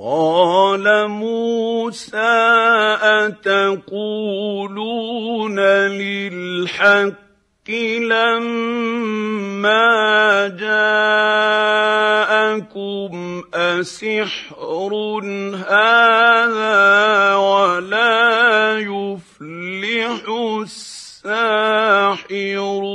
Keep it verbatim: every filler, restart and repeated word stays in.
قال موسى أتقولون للحق لما جاءكم أسحر هذا ولا يفلح الساحرون